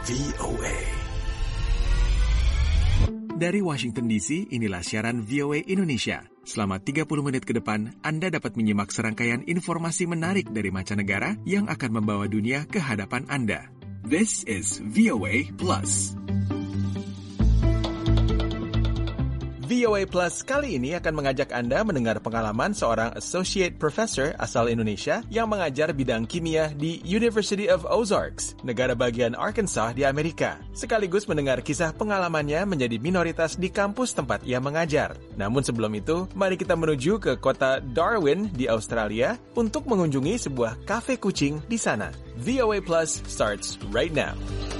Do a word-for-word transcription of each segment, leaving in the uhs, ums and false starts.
V O A. Dari Washington D C, inilah siaran V O A Indonesia. Selama tiga puluh menit ke depan, Anda dapat menyimak serangkaian informasi menarik dari mancanegara yang akan membawa dunia ke hadapan Anda. This is V O A Plus. V O A Plus kali ini akan mengajak Anda mendengar pengalaman seorang Associate Professor asal Indonesia yang mengajar bidang kimia di University of Ozarks, negara bagian Arkansas di Amerika. Sekaligus mendengar kisah pengalamannya menjadi minoritas di kampus tempat ia mengajar. Namun sebelum itu, mari kita menuju ke kota Darwin di Australia untuk mengunjungi sebuah kafe kucing di sana. V O A Plus starts right now.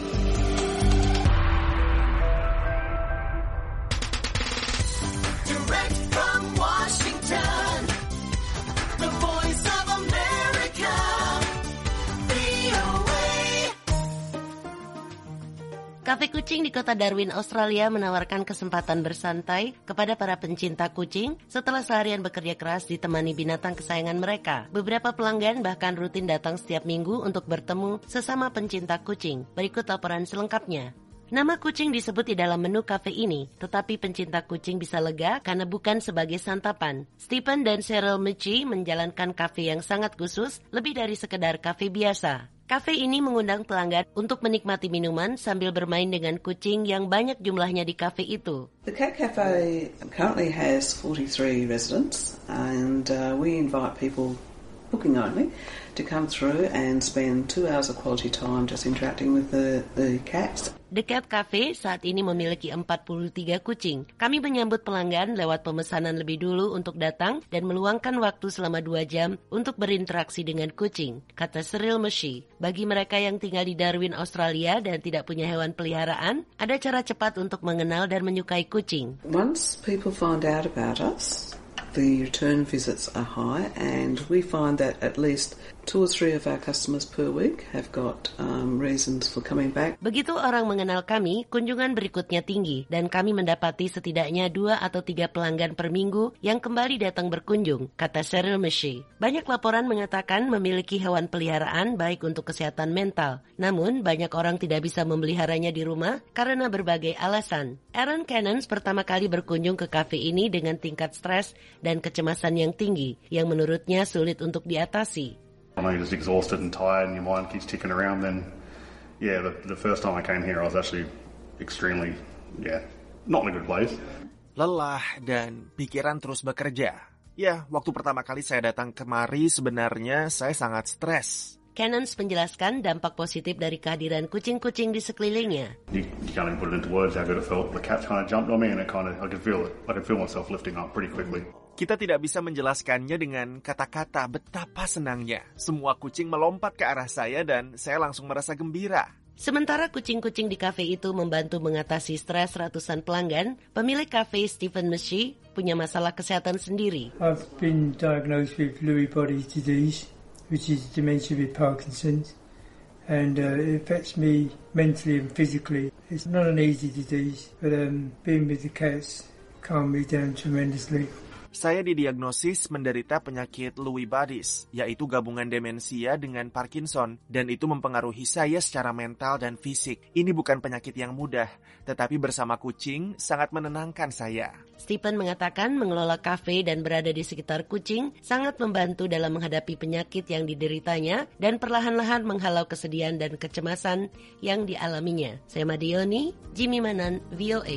Kafe kucing di kota Darwin, Australia menawarkan kesempatan bersantai kepada para pencinta kucing setelah seharian bekerja keras ditemani binatang kesayangan mereka. Beberapa pelanggan bahkan rutin datang setiap minggu untuk bertemu sesama pencinta kucing. Berikut laporan selengkapnya. Nama kucing disebut di dalam menu kafe ini, tetapi pencinta kucing bisa lega karena bukan sebagai santapan. Stephen dan Cheryl McGee menjalankan kafe yang sangat khusus, lebih dari sekedar kafe biasa. Kafe ini mengundang pelanggan untuk menikmati minuman sambil bermain dengan kucing yang banyak jumlahnya di kafe itu. The Cat Cafe currently has forty-three residents, and uh, we invite people booking only to come through and spend two hours of quality time just interacting with the, the cats. The Cat Cafe saat ini memiliki empat puluh tiga kucing. Kami menyambut pelanggan lewat pemesanan lebih dulu untuk datang dan meluangkan waktu selama dua jam untuk berinteraksi dengan kucing, kata Cheryl McGee. Bagi mereka yang tinggal di Darwin, Australia dan tidak punya hewan peliharaan, ada cara cepat untuk mengenal dan menyukai kucing. Once people find out about us, the return visits are high, and we find that at least two or three of our customers per week have got um, reasons for coming back. Begitu orang mengenal kami, kunjungan berikutnya tinggi, dan kami mendapati setidaknya dua atau tiga pelanggan per minggu yang kembali datang berkunjung, kata Cheryl McGee. Banyak laporan mengatakan memiliki hewan peliharaan baik untuk kesehatan mental, namun banyak orang tidak bisa memeliharanya di rumah karena berbagai alasan. Aaron Cannons pertama kali berkunjung ke kafe ini dengan tingkat stres dan kecemasan yang tinggi, yang menurutnya sulit untuk diatasi. When you're just exhausted and tired and your mind keeps ticking around, then yeah, the, the first time I came here I was actually extremely, yeah, not in a good place. Lelah dan pikiran terus bekerja. Ya, waktu pertama kali saya datang kemari sebenarnya saya sangat stres. Cannons menjelaskan dampak positif dari kehadiran kucing-kucing di sekelilingnya. You, you can't even put it into words how good it felt. The cat kind of jumped on me and it kind of, I could feel it. I could feel myself lifting up pretty quickly. Kita tidak bisa menjelaskannya dengan kata-kata betapa senangnya. Semua kucing melompat ke arah saya dan saya langsung merasa gembira. Sementara kucing-kucing di kafe itu membantu mengatasi stres ratusan pelanggan, pemilik kafe Stephen McGee punya masalah kesehatan sendiri. I've been diagnosed with Lewy body disease, which is dementia with Parkinson's, and uh, it affects me mentally and physically. It's not an easy disease, but um, being with the cats calmed me down tremendously. Saya didiagnosis menderita penyakit Lewy bodies, yaitu gabungan demensia dengan Parkinson, dan itu mempengaruhi saya secara mental dan fisik. Ini bukan penyakit yang mudah, tetapi bersama kucing sangat menenangkan saya. Stephen mengatakan mengelola kafe dan berada di sekitar kucing sangat membantu dalam menghadapi penyakit yang dideritanya dan perlahan-lahan menghalau kesedihan dan kecemasan yang dialaminya. Saya Madioni, Jimmy Manan, V O A.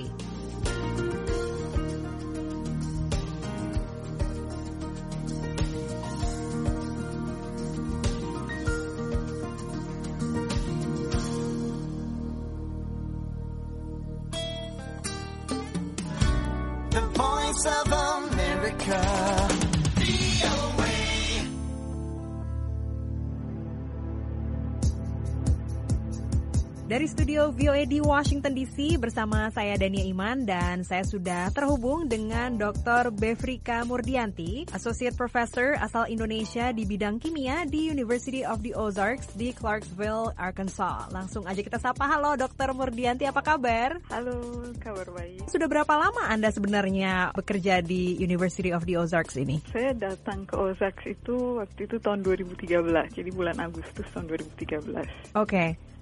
Of America. Dari studio V O A di Washington D C bersama saya Dania Iman dan saya sudah terhubung dengan Doktor Befrika Murdianti, Associate Professor asal Indonesia di bidang kimia di University of the Ozarks di Clarksville, Arkansas. Langsung aja kita sapa. Halo Doktor Murdianti, apa kabar? Halo, kabar baik. Sudah berapa lama Anda sebenarnya bekerja di University of the Ozarks ini? Saya datang ke Ozarks itu waktu itu tahun dua ribu tiga belas, jadi bulan Agustus tahun dua ribu tiga belas. Oke. Okay.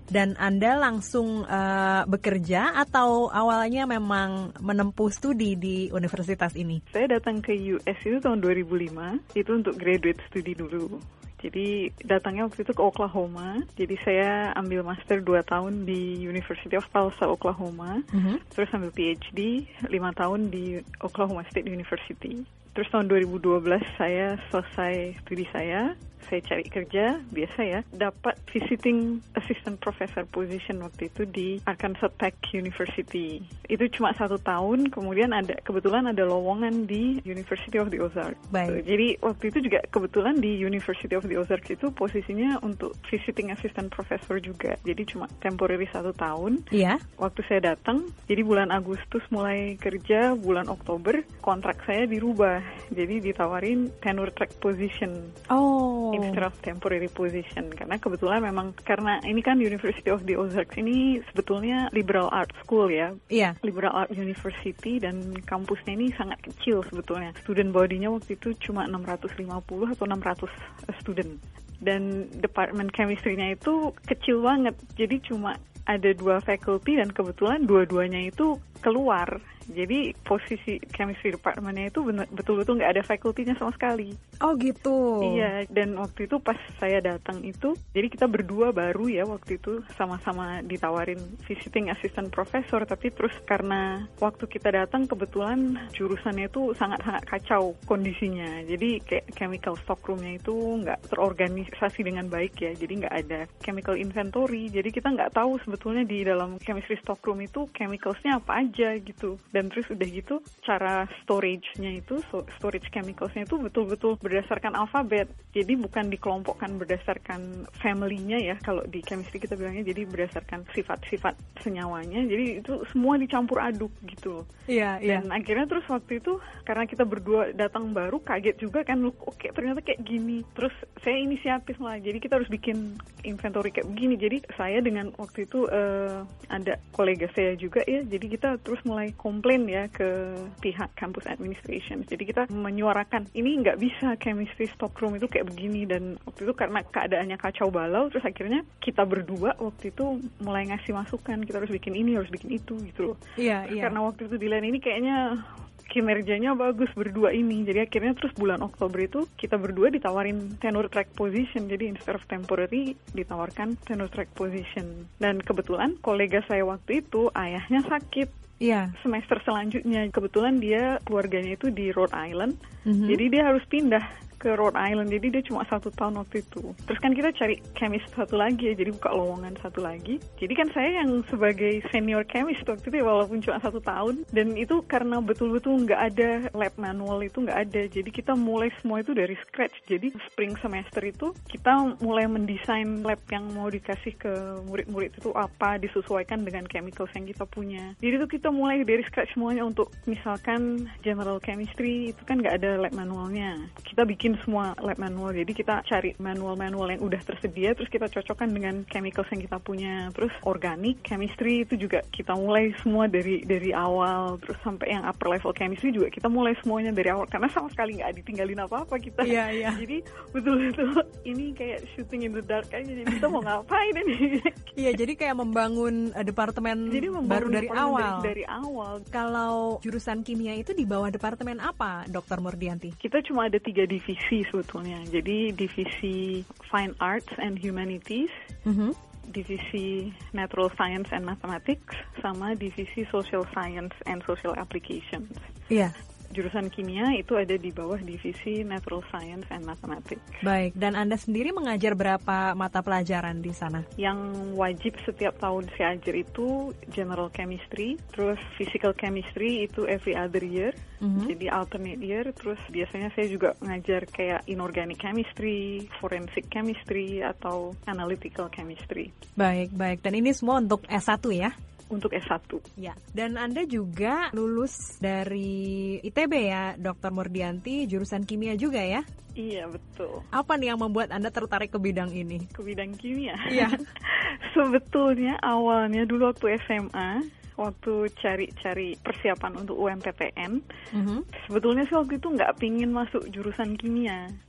Dan Anda langsung uh, bekerja atau awalnya memang menempuh studi di universitas ini? Saya datang ke U S itu tahun dua ribu lima, itu untuk graduate studi dulu. Jadi datangnya waktu itu ke Oklahoma. Jadi saya ambil master dua tahun di University of Tulsa, Oklahoma. Mm-hmm. Terus ambil P H D lima tahun di Oklahoma State University. Terus tahun dua ribu dua belas saya selesai studi saya. Saya cari kerja, biasa ya, dapat visiting assistant professor position waktu itu di Arkansas Tech University. Itu cuma satu tahun, kemudian ada kebetulan ada lowongan di University of the Ozarks. Baik. Jadi waktu itu juga kebetulan di University of the Ozarks itu posisinya untuk visiting assistant professor juga. Jadi cuma temporary satu tahun. Iya. Waktu saya datang, jadi bulan Agustus mulai kerja, bulan Oktober kontrak saya dirubah. Jadi ditawarin tenure track position. Oh. Instead of temporary position, karena kebetulan memang karena ini kan University of the Ozarks ini sebetulnya liberal art school ya, iya, liberal art university, dan kampusnya ini sangat kecil sebetulnya. Student body-nya waktu itu cuma enam ratus lima puluh atau enam ratus student, dan department chemistry-nya itu kecil banget, jadi cuma ada dua faculty dan kebetulan dua-duanya itu keluar. Jadi posisi chemistry department-nya itu bener, betul-betul nggak ada faculty-nya sama sekali. Oh gitu. Iya, dan waktu itu pas saya datang itu, jadi kita berdua baru ya waktu itu sama-sama ditawarin visiting assistant professor, tapi terus karena waktu kita datang kebetulan jurusannya itu sangat-sangat kacau kondisinya. Jadi kayak chemical stockroom-nya itu nggak terorganisasi dengan baik ya, jadi nggak ada chemical inventory, jadi kita nggak tahu sebetulnya di dalam chemistry stockroom itu chemicals-nya apa aja gitu. Dan terus udah gitu cara storage-nya itu, storage chemicals-nya itu betul-betul berdasarkan alfabet. Jadi bukan dikelompokkan berdasarkan family-nya ya, kalau di chemistry kita bilangnya, jadi berdasarkan sifat-sifat senyawanya. Jadi itu semua dicampur aduk gitu. Iya, iya. Dan akhirnya terus waktu itu karena kita berdua datang baru, kaget juga kan, look, oke ternyata kayak gini. Terus saya inisiatif lah, jadi kita harus bikin inventory kayak begini. Jadi saya dengan waktu itu uh, ada kolega saya juga ya, jadi kita terus mulai komplain ya ke pihak campus administration. Jadi kita menyuarakan ini nggak bisa chemistry stockroom itu kayak begini, dan waktu itu karena keadaannya kacau balau, terus akhirnya kita berdua waktu itu mulai ngasih masukan, kita harus bikin ini, harus bikin itu gitu loh. Iya, iya. Karena waktu itu dilihat ini kayaknya kinerjanya bagus berdua ini. Jadi akhirnya terus bulan Oktober itu kita berdua ditawarin tenure track position. Jadi instead of temporary ditawarkan tenure track position. Dan kebetulan kolega saya waktu itu ayahnya sakit. Iya. Semester selanjutnya kebetulan dia keluarganya itu di Rhode Island. Mm-hmm. Jadi dia harus pindah ke Rhode Island, jadi dia cuma satu tahun waktu itu. Terus kan kita cari chemist satu lagi ya, jadi buka lowongan satu lagi. Jadi kan saya yang sebagai senior chemist waktu itu ya, walaupun cuma satu tahun, dan itu karena betul-betul nggak ada lab manual, itu nggak ada. Jadi kita mulai semua itu dari scratch. Jadi spring semester itu kita mulai mendesain lab yang mau dikasih ke murid-murid itu apa, disesuaikan dengan chemicals yang kita punya. Jadi itu kita mulai dari scratch semuanya. Untuk misalkan general chemistry itu kan nggak ada lab manualnya. Kita bikin semua lab manual, jadi kita cari manual-manual yang udah tersedia, terus kita cocokkan dengan chemicals yang kita punya. Terus organic chemistry itu juga kita mulai semua dari dari awal, terus sampai yang upper level chemistry juga kita mulai semuanya dari awal, karena sama sekali nggak ditinggalin apa-apa kita. Iya, iya. Jadi betul-betul ini kayak shooting in the dark aja, jadi kita mau ngapain ini. Iya, jadi kayak membangun uh, departemen jadi baru dari awal. Dari, dari awal. Kalau jurusan kimia itu di bawah departemen apa, Dokter Murdianti? Kita cuma ada tiga divisi sebetulnya. Jadi divisi Fine Arts and Humanities, mm-hmm. divisi Natural Science and Mathematics, sama divisi Social Science and Social Applications. Iya. Jurusan kimia itu ada di bawah divisi Natural Science and Mathematics. Baik, dan Anda sendiri mengajar berapa mata pelajaran di sana? Yang wajib setiap tahun saya ajar itu General Chemistry, terus Physical Chemistry itu every other year, mm-hmm. jadi alternate year. Terus biasanya saya juga ngajar kayak Inorganic Chemistry, Forensic Chemistry, atau Analytical Chemistry. Baik, baik. Dan ini semua untuk S satu ya? Untuk S satu. Ya. Dan Anda juga lulus dari I T B ya, Dokter Murdianti, jurusan kimia juga ya? Iya, betul. Apa nih yang membuat Anda tertarik ke bidang ini? Ke bidang kimia? Iya. Sebetulnya awalnya dulu waktu S M A, waktu cari-cari persiapan untuk U M P T N, mm-hmm. sebetulnya sih waktu itu nggak pingin masuk jurusan kimia.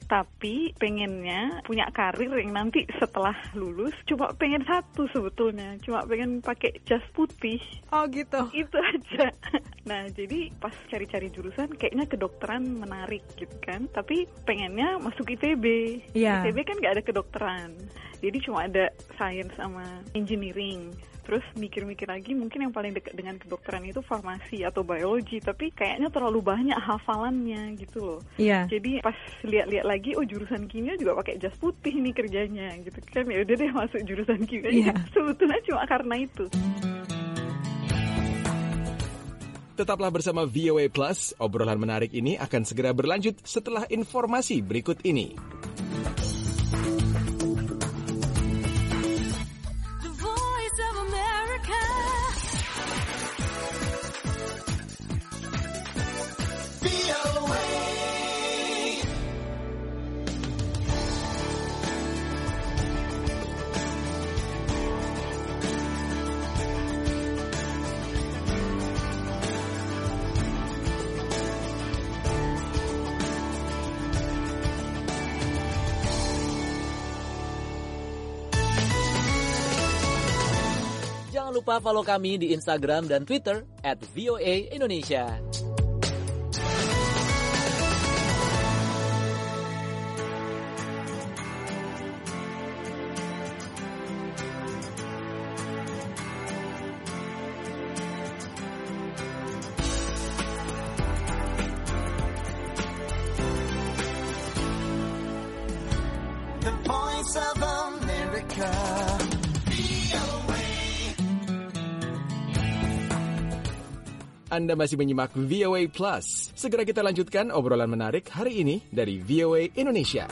tapi pengennya punya karir yang nanti setelah lulus cuma pengen satu sebetulnya, cuma pengen pakai jas putih. Oh gitu. Itu aja. Nah, jadi pas cari-cari jurusan kayaknya kedokteran menarik gitu kan, tapi pengennya masuk I T B. Yeah. I T B kan nggak ada kedokteran, jadi cuma ada science sama engineering. Terus mikir-mikir lagi, mungkin yang paling dekat dengan kedokteran itu farmasi atau biologi, tapi kayaknya terlalu banyak hafalannya gitu loh. Iya. Jadi pas lihat-lihat lagi, oh jurusan kimia juga pakai jas putih nih kerjanya gitu kan. Ya udah deh masuk jurusan kimia. Iya. Sebetulnya cuma karena itu. Tetaplah bersama V O A Plus, obrolan menarik ini akan segera berlanjut setelah informasi berikut ini. Jangan lupa follow kami di Instagram dan Twitter at V O A Indonesia. The Voice of America. Anda masih menyimak V O A Plus. Segera kita lanjutkan obrolan menarik hari ini dari V O A Indonesia.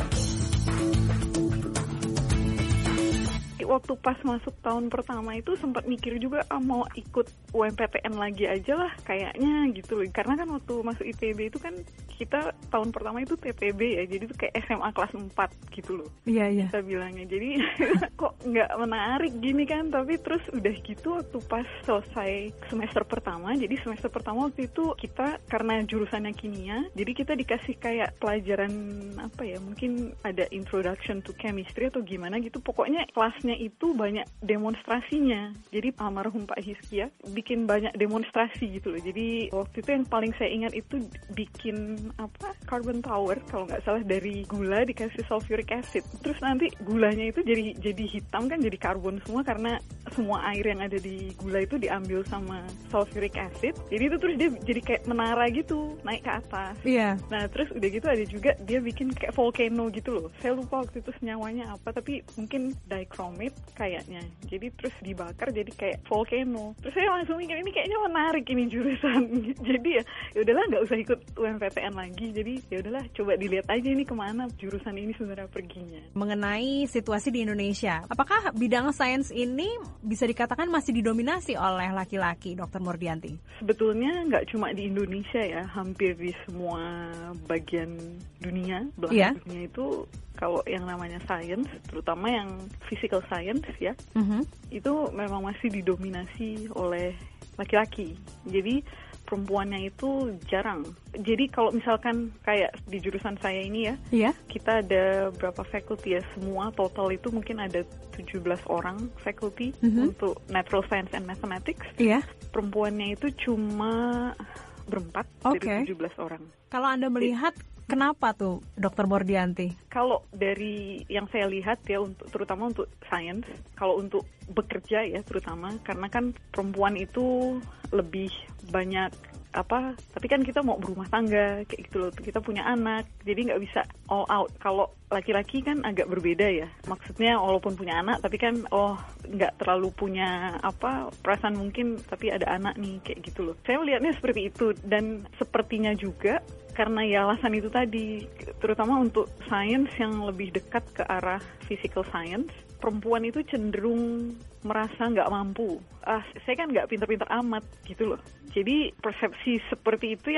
Waktu pas masuk tahun pertama itu sempat mikir juga, ah, mau ikut U M P T N lagi aja lah kayaknya gitu loh. Karena kan waktu masuk I T B itu kan kita tahun pertama itu T P B ya, jadi itu kayak S M A kelas empat gitu loh. Iya, iya. Kita bilangnya. Jadi kok nggak menarik gini kan, tapi terus udah gitu waktu pas selesai semester pertama, jadi semester pertama waktu itu kita karena jurusannya kimia, jadi kita dikasih kayak pelajaran apa ya, mungkin ada introduction to chemistry atau gimana gitu. Pokoknya kelasnya itu banyak demonstrasinya. Jadi almarhum Pak Hizkia bikin banyak demonstrasi gitu loh. Jadi waktu itu yang paling saya ingat itu bikin apa, carbon power kalau nggak salah, dari gula dikasih sulfuric acid. Terus nanti gulanya itu jadi jadi hitam kan, jadi karbon semua karena semua air yang ada di gula itu diambil sama sulfuric acid. Jadi itu terus dia jadi kayak menara gitu naik ke atas. Iya. Nah terus udah gitu ada juga dia bikin kayak volcano gitu loh. Saya lupa waktu itu senyawanya apa, tapi mungkin dichromate kayaknya. Jadi terus dibakar jadi kayak volcano. Terus saya langsung mikir ini kayaknya menarik ini jurusan. Jadi ya ya udahlah nggak usah ikut U M P T N lagi. Jadi ya udahlah coba dilihat aja ini kemana jurusan ini sebenarnya perginya. Mengenai situasi di Indonesia, apakah bidang sains ini bisa dikatakan masih didominasi oleh laki-laki, Dokter Murdianti? Sebetulnya nggak cuma di Indonesia ya, hampir di semua bagian dunia, belahan yeah. dunia itu kalau yang namanya science, terutama yang physical science ya, mm-hmm. itu memang masih didominasi oleh laki-laki. Jadi perempuannya itu jarang. Jadi kalau misalkan kayak di jurusan saya ini ya, yeah. kita ada berapa faculty ya, semua total itu mungkin ada tujuh belas orang faculty mm-hmm. untuk natural science and mathematics. Yeah. Perempuannya itu cuma berempat okay. dari tujuh belas orang. Kalau Anda melihat kenapa tuh, Dokter Murdianti? Kalau dari yang saya lihat ya, untuk terutama untuk science, kalau untuk bekerja ya terutama, karena kan perempuan itu lebih banyak apa, tapi kan kita mau berumah tangga kayak gitu loh, kita punya anak, jadi nggak bisa all out. Kalau laki-laki kan agak berbeda ya, maksudnya walaupun punya anak tapi kan oh nggak terlalu punya apa perasaan mungkin, tapi ada anak nih kayak gitu loh. Saya melihatnya seperti itu, dan sepertinya juga karena ya alasan itu tadi, terutama untuk science yang lebih dekat ke arah physical science, perempuan itu cenderung merasa nggak mampu. Ah, saya kan nggak pintar-pintar amat gitu loh. Jadi persepsi seperti itu yang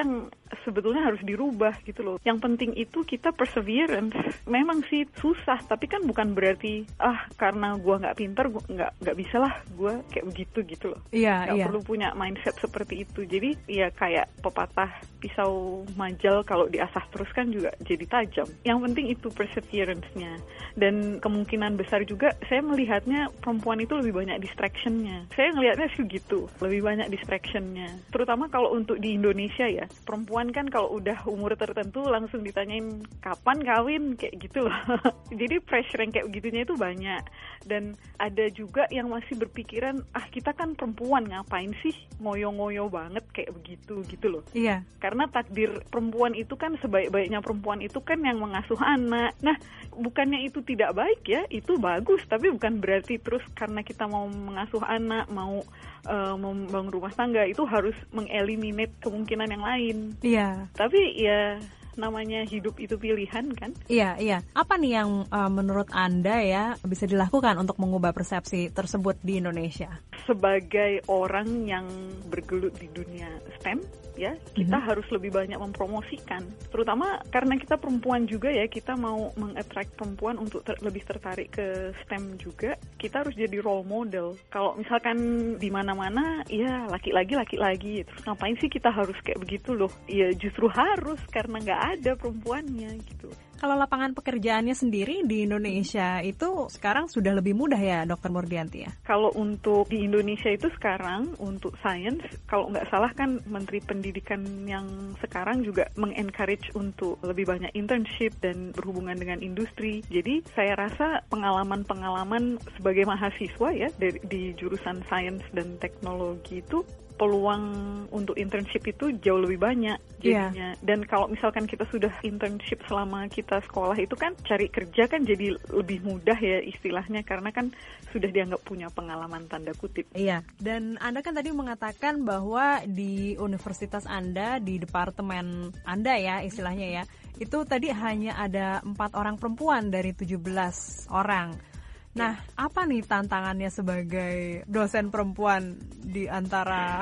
sebetulnya harus dirubah gitu loh. Yang penting itu kita perseverance. Memang sih susah, tapi kan bukan berarti ah karena gue nggak pintar, gue nggak nggak bisa lah gue kayak begitu gitu loh. Iya, nggak iya. perlu punya mindset seperti itu. Jadi ya kayak pepatah pisau majal kalau diasah terus kan juga jadi tajam. Yang penting itu perseverance-nya. Dan kemungkinan besar juga saya melihatnya perempuan itu lebih banyak distraction-nya. Saya ngelihatnya sih gitu, lebih banyak distraction-nya. Terutama kalau untuk di Indonesia ya, perempuan kan kalau udah umur tertentu langsung ditanyain kapan kawin kayak gitu loh. Jadi pressure yang kayak begitunya itu banyak. Dan ada juga yang masih berpikiran ah kita kan perempuan ngapain sih ngoyo-ngoyo banget kayak begitu gitu loh. Iya. Karena takdir perempuan itu kan sebaik-baiknya perempuan itu kan yang mengasuh anak. Nah, bukannya itu tidak baik ya, itu bagus. Tapi bukan berarti terus karena kita mau mengasuh anak, mau uh, membangun rumah tangga itu harus mengeliminate kemungkinan yang lain. Iya. Tapi ya namanya hidup itu pilihan kan? Iya, iya. Apa nih yang uh, menurut Anda ya bisa dilakukan untuk mengubah persepsi tersebut di Indonesia? Sebagai orang yang bergelut di dunia STEM, ya kita mm-hmm. harus lebih banyak mempromosikan. Terutama karena kita perempuan juga ya, kita mau meng-attract perempuan untuk ter- lebih tertarik ke STEM juga. Kita harus jadi role model. Kalau misalkan di mana-mana, ya laki-laki laki-laki, terus ngapain sih kita harus kayak begitu loh? Ya justru harus karena nggak ada perempuannya gitu. Kalau lapangan pekerjaannya sendiri di Indonesia itu sekarang sudah lebih mudah ya, Dokter Murdianti ya? Kalau untuk di Indonesia itu sekarang untuk sains, kalau nggak salah kan Menteri Pendidikan yang sekarang juga meng-encourage untuk lebih banyak internship dan berhubungan dengan industri. Jadi saya rasa pengalaman-pengalaman sebagai mahasiswa ya di, di jurusan sains dan teknologi itu peluang untuk internship itu jauh lebih banyak jadinya. Yeah. Dan kalau misalkan kita sudah internship selama kita sekolah itu kan cari kerja kan jadi lebih mudah ya istilahnya karena kan sudah dianggap punya pengalaman tanda kutip. Iya. Dan Anda kan tadi mengatakan bahwa di universitas Anda, di departemen Anda ya istilahnya ya, itu tadi hanya ada empat orang perempuan dari tujuh belas orang. Nah, apa nih tantangannya sebagai dosen perempuan di antara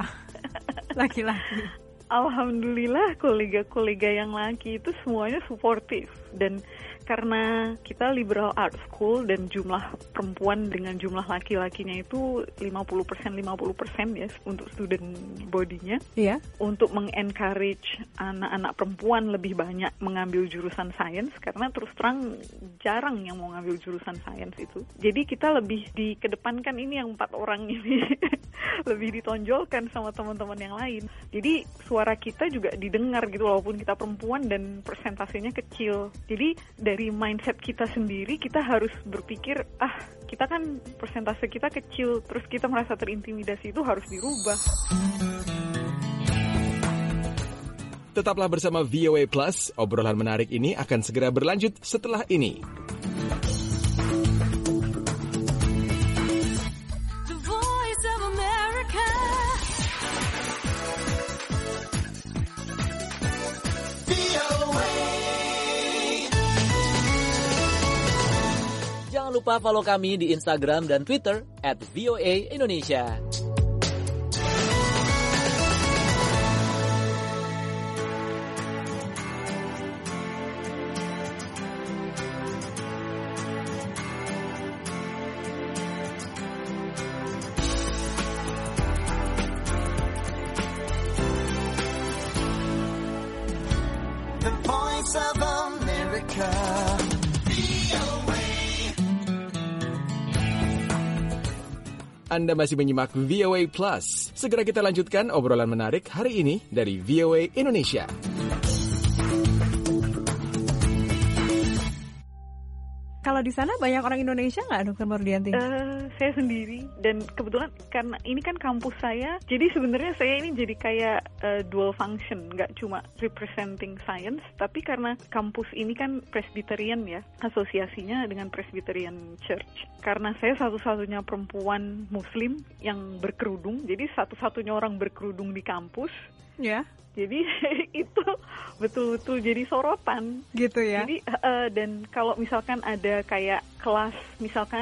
laki-laki? Alhamdulillah kolega-kolega yang laki itu semuanya suportif. Dan karena kita liberal arts school dan jumlah perempuan dengan jumlah laki-lakinya itu lima puluh persen lima puluh persen ya untuk student body-nya. Iya. Untuk meng-encourage anak-anak perempuan lebih banyak mengambil jurusan sains karena terus terang jarang yang mau ngambil jurusan sains itu. Jadi kita lebih dikedepankan ini yang empat orang ini lebih ditonjolkan sama teman-teman yang lain. Jadi suara kita juga didengar gitu walaupun kita perempuan dan persentasenya kecil. Jadi dari mindset kita sendiri kita harus berpikir ah kita kan persentase kita kecil terus kita merasa terintimidasi itu harus dirubah. Tetaplah bersama V O A Plus, obrolan menarik ini akan segera berlanjut setelah ini. Jangan lupa follow kami di Instagram dan Twitter at V O A Indonesia. The Voice of America. Anda masih menyimak V O A Plus. Segera kita lanjutkan obrolan menarik hari ini dari V O A Indonesia. Kalau di sana banyak orang Indonesia nggak, Dokter Murdianti? Uh, saya sendiri dan kebetulan karena ini kan kampus saya, jadi sebenarnya saya ini jadi kayak uh, dual function, nggak cuma representing science, tapi karena kampus ini kan Presbyterian ya, asosiasinya dengan Presbyterian Church. Karena saya satu-satunya perempuan Muslim yang berkerudung, jadi satu-satunya orang berkerudung di kampus. Ya. Jadi itu betul-betul jadi sorotan gitu ya. Jadi uh, dan kalau misalkan ada kayak kelas misalkan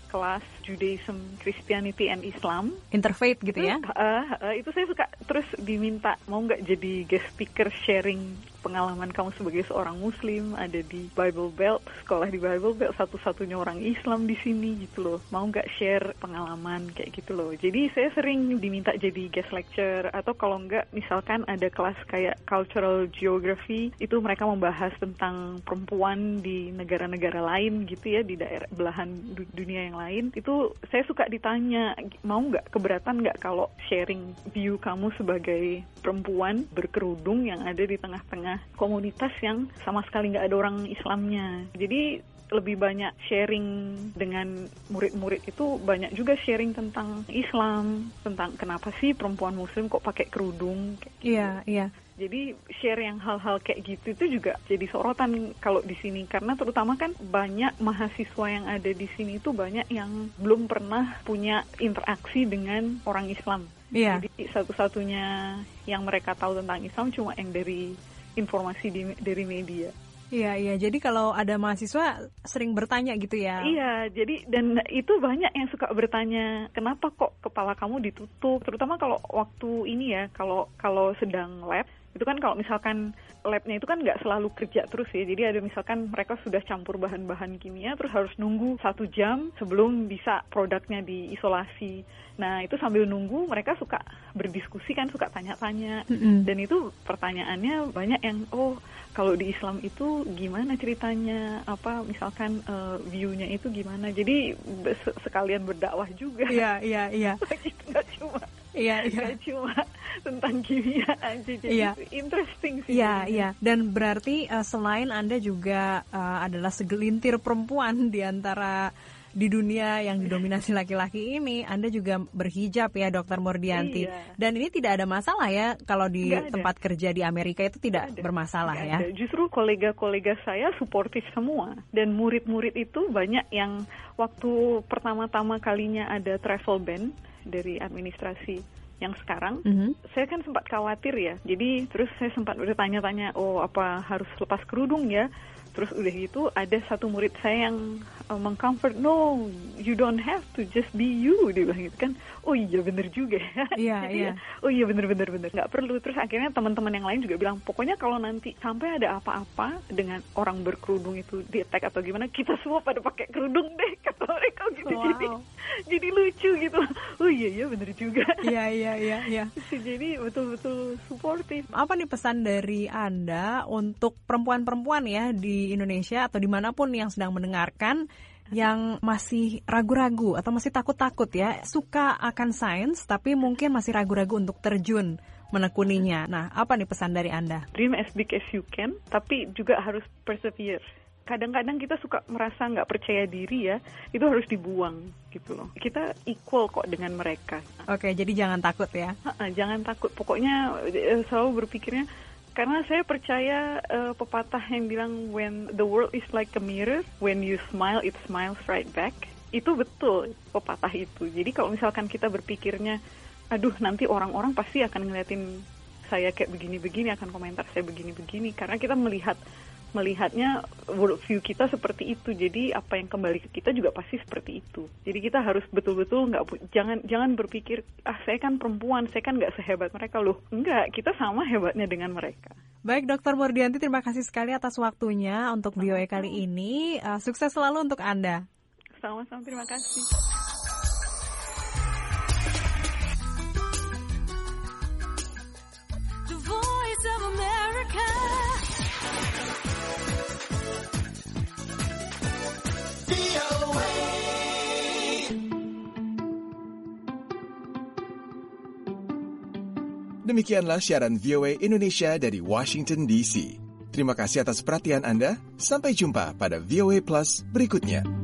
kelas Judaism, Christianity and Islam. Interfaith gitu ya? Uh, uh, itu saya suka terus diminta mau nggak jadi guest speaker sharing pengalaman kamu sebagai seorang Muslim, ada di Bible Belt, sekolah di Bible Belt, satu-satunya orang Islam di sini gitu loh. Mau nggak share pengalaman kayak gitu loh. Jadi saya sering diminta jadi guest lecture, atau kalau nggak misalkan ada kelas kayak cultural geography, itu mereka membahas tentang perempuan di negara-negara lain gitu ya, di daerah belahan dunia yang lain. Itu saya suka ditanya, mau nggak, keberatan nggak kalau sharing view kamu sebagai perempuan berkerudung yang ada di tengah-tengah komunitas yang sama sekali nggak ada orang Islamnya. Jadi lebih banyak sharing dengan murid-murid itu, banyak juga sharing tentang Islam, tentang kenapa sih perempuan Muslim kok pakai kerudung. Iya, iya. Jadi share yang hal-hal kayak gitu itu juga jadi sorotan kalau di sini, karena terutama kan banyak mahasiswa yang ada di sini itu banyak yang belum pernah punya interaksi dengan orang Islam. Iya. Jadi satu-satunya yang mereka tahu tentang Islam cuma yang dari informasi di, dari media. Iya, iya. Jadi kalau ada mahasiswa sering bertanya gitu ya? Iya, jadi dan itu banyak yang suka bertanya, kenapa kok kepala kamu ditutup? Terutama kalau waktu ini ya, kalau kalau sedang lab, itu kan kalau misalkan labnya itu kan nggak selalu kerja terus ya. Jadi ada misalkan mereka sudah campur bahan-bahan kimia, terus harus nunggu satu jam sebelum bisa produknya diisolasi. Nah itu sambil nunggu mereka suka berdiskusi kan, suka tanya-tanya. Mm-hmm. Dan itu pertanyaannya banyak yang, oh kalau di Islam itu gimana ceritanya, apa misalkan uh, view-nya itu gimana. Jadi sekalian berdakwah juga. Iya, iya, iya. Nggak cuma, iya, iya. nggak cuma tentang kimia aja. Jadi iya. interesting sih. Iya, iya. Dan berarti uh, selain Anda juga uh, adalah segelintir perempuan di antara di dunia yang didominasi laki-laki ini, Anda juga berhijab ya, Dokter Murdianti. Iya. Dan ini tidak ada masalah ya kalau di tempat kerja di Amerika itu tidak ada. bermasalah Nggak ya. Ada. Justru kolega-kolega saya suportif semua, dan murid-murid itu banyak yang waktu pertama-tama kalinya ada travel ban dari administrasi yang sekarang, mm-hmm. saya kan sempat khawatir ya. Jadi terus saya sempat bertanya-tanya, oh apa harus lepas kerudung ya? Terus udah gitu ada satu murid saya yang uh, mengcomfort, no, you don't have to, just be you, dia bilang gitu kan. Oh iya bener juga ya. Iya, iya. Oh iya bener-bener bener, nggak perlu. Terus akhirnya teman-teman yang lain juga bilang, pokoknya kalau nanti sampai ada apa-apa dengan orang berkerudung itu di attack atau gimana, kita semua pada pakai kerudung deh, kata mereka gitu. Wow. Jadi jadi lucu gitu. Oh iya iya bener juga. Iya iya iya iya. Jadi betul-betul suportif. Apa nih pesan dari Anda untuk perempuan-perempuan ya di Indonesia atau dimanapun yang sedang mendengarkan, yang masih ragu-ragu atau masih takut-takut ya, suka akan sains tapi mungkin masih ragu-ragu untuk terjun menekuninya. Nah, apa nih pesan dari Anda? Dream as big as you can, tapi juga harus persevere. Kadang-kadang kita suka merasa nggak percaya diri ya, itu harus dibuang gitu loh. Kita equal kok dengan mereka. Oke, jadi jangan takut ya. Ha-ha, jangan takut, pokoknya selalu berpikirnya, karena saya percaya uh, pepatah yang bilang when the world is like a mirror, when you smile it smiles right back. Itu betul pepatah itu. Jadi kalau misalkan kita berpikirnya, aduh nanti orang-orang pasti akan ngeliatin saya kayak begini-begini, akan komentar saya begini-begini, karena kita melihat melihatnya worldview kita seperti itu. Jadi apa yang kembali ke kita juga pasti seperti itu. Jadi kita harus betul-betul nggak, jangan jangan berpikir, ah saya kan perempuan, saya kan nggak sehebat mereka. Loh enggak, kita sama hebatnya dengan mereka. Baik, Dokter Murdianti, terima kasih sekali atas waktunya untuk V O A kali ini. Uh, sukses selalu untuk Anda. Sama-sama, terima kasih. The Voice of America. Demikianlah siaran V O A Indonesia dari Washington D C. Terima kasih atas perhatian Anda. Sampai jumpa pada V O A Plus berikutnya.